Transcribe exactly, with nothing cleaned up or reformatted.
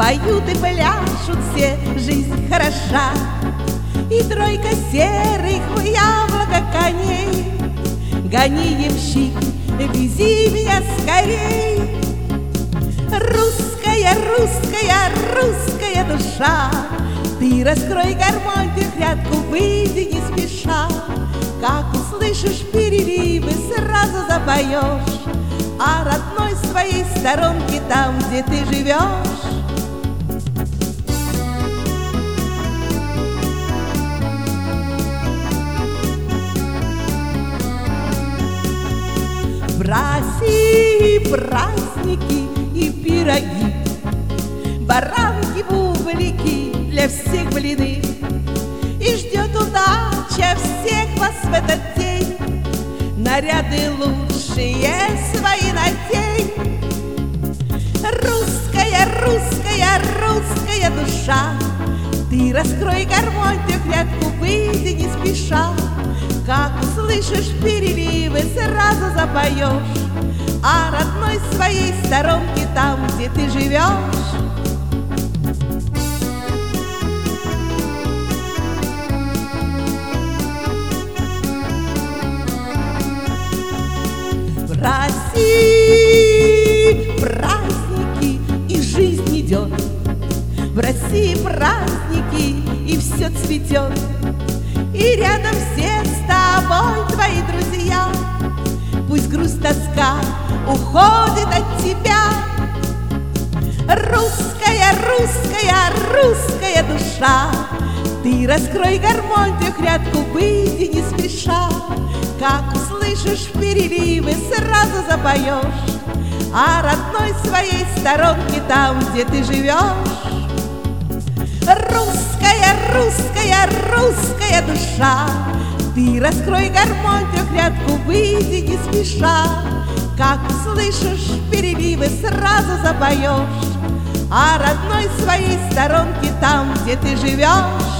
Поют и пляшут все, жизнь хороша, и тройка серых в яблоко коней. Гони, ямщик, вези меня скорей. Русская, русская, русская душа, ты раскрой гармонь, трехрядку выйди не спеша. Как услышишь переливы, сразу запоешь о родной своей сторонке, там, где ты живешь. В России праздники и пироги, баранки, бублики, для всех блины. И ждет удача всех вас в этот день, наряды лучшие свои надень. Русская, русская, русская душа, ты раскрой гармонь, трехрядку выйди не спеша. Как услышишь переливы, сразу запоешь о родной своей сторонке, там, где ты живешь. В России праздники, и жизнь идет. В России праздники, и все цветет. И рядом все с тобой твои друзья. Пусть грусть, тоска уходит от тебя. Русская, русская, русская душа, ты раскрой гармонь, трехрядку выйди не спеша. Как услышишь переливы, сразу запоешь о родной своей сторонке, там, где ты живешь. Русская, русская, русская душа, ты раскрой гармонь, трехрядку выйди не спеша. Как услышишь переливы, сразу запоешь о родной своей сторонке, там, где ты живешь.